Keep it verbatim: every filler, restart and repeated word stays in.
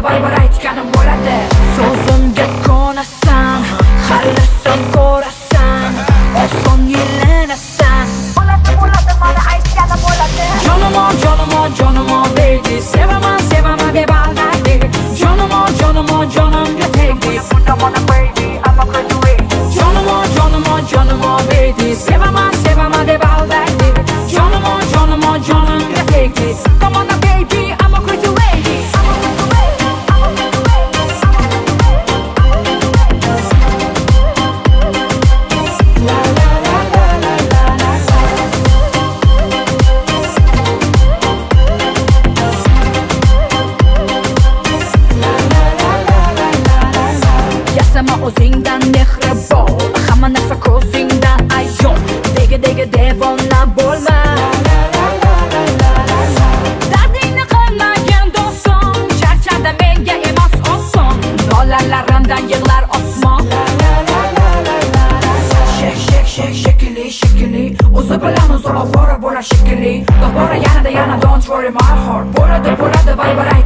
vay aytganim bo'ladi. So'zimga ko'nasan, xallisan ko'rasan, oson yillanasan. Bo'ladi, bo'ladi, mana aytganim bo'ladi. Jonimo, jonimo, jonimo baby, sevaman, sevaman deb aldadi. Jonimo, jonimo, jonimga tegdi. Jonimo baby, I'm a crazy. Jonimo, jonimo, jonimo baby, sevaman, sevaman deb aldadi. Jonimo, jonimo, jonimga tegdi. Come on baby, I'm a crazy lady. Yasama o'zingdan mehribon, hamma narsa ko'zingdan ayon. Dega dega devona bo'lma. Dardingni qilmagin do'stim, charchada menga emas oson. Nolalarimdan yig'lar osmon. Shek shek shek shekili shekili, o'zi bilan o'zi ovora bo'lar shekili. Tobora yanada yana don't worry my heart. Bo'ladi bo'ladi vay vay